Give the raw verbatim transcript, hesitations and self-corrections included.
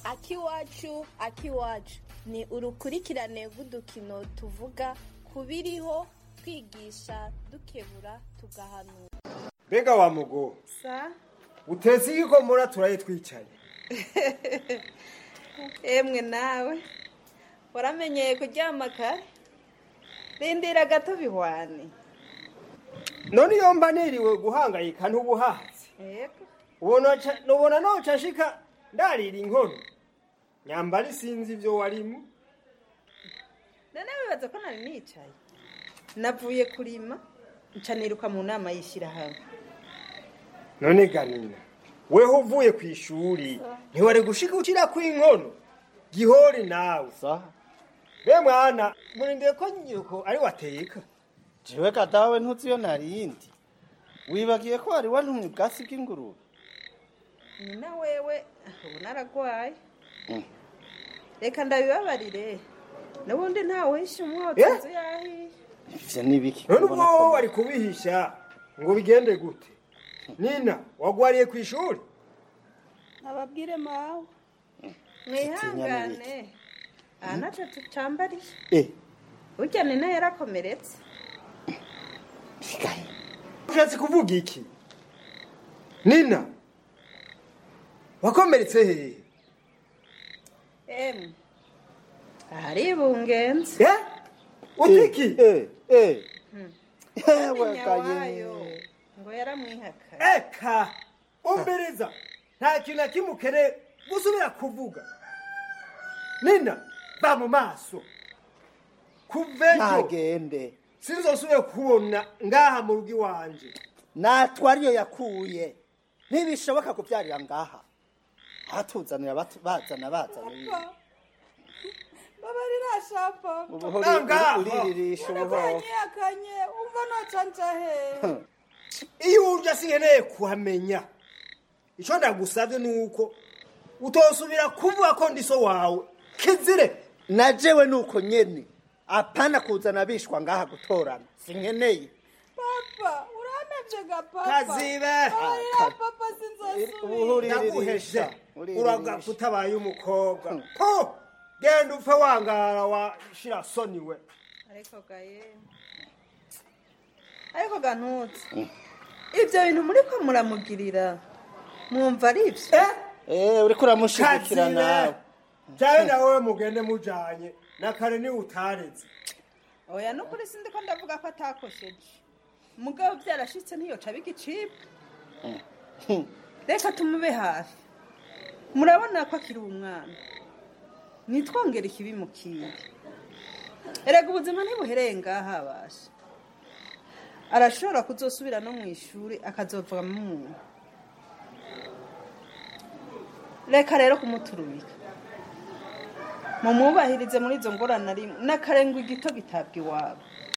Akiwacu Akiwacu ni urukurikirane rw'udukino tuvuga kubiriho twigisha dukebura tugahanura. Bega wa mugo Sa utezi yuko mura turaye twicaye. Emwe nawe waramenyeye kuryama kare. Rindira gato bihwane. None iyo mba niriwe guhangayika ntubuhazi. Yego. Ubona nubona no cashika ndarira inkono. Nyambari sinzi ivyo warimo. None wibaza ko nari nicaye. Navuye kurima ncaniruka mu nama yishira hamwe. None ganina weho uvuye kwishuri ntiwari gushika ukira kw'inkono gihori nawe sa be mwana murinde ko nyuko ari wateka jewe kadawe ntuziyo narindi wibagiye ko ari wantumye ubwasi bw'ingurube ni na wewe ubu naragwaye reka ndabibabarire nubundi ntawe hisha umwotsi yahi ivyo nibiki none ubwo wari kubihisha ngo bigende gute Nina wagwariye kwishuri ababwire mawe mwihangane anacha tucambari eh ujya Nina yarakomeretse sigaye ushatse kuvuga iki Nina wakomeretse he em ari bungenze eh utiki eh eh ewe kaye ngo yaramwihaka eka umbereza nta kintu nakimukere gusubira kuvuga Nina ba mu maso kuvejo ntagende sinzosubire kubona ngaha mu rugi wanje natwe ariyo yakuye ntibishoboka kubyarira ngaha hatuzanira bazana bazana baba rirashapa ubuhori uriririsha ubuhoro akanye umva no canja he iyo urya singeneye kuhamenya ico ndagusavye nuko utosubira kuvuga ko ndiso wawe kizire najewe nuko nyene apana kuzana bishwa ngaha gutorana sinkeneye papa uranavye ga papa kazibe papa ubuhori ndaguhesha uragafuta abaye umukobwa ko genda upfe wangara wa shira soni we ariko gaye ariko ganutse ivyo bintu muri ko muramugirira mwumva ari ivyo eh uri kuramushigikira nawe jawe nawe mugende mujanye na kare ni utareze oya no kuri sindi ko ndavuga ko atakosheje mugabo byarashitse ntiyoca bigicipa reka tumube hafi murabona ko akiri umwana nitwongera ikibi mukiye erega ubuzima ntibuhereye ngaha basha arashobora kuzosubira no mu ishuri akazovamo umuntu reka rero kumuturubika mumubahirize muri izo ngorane ari n'akarengo igito gitabwa iwabo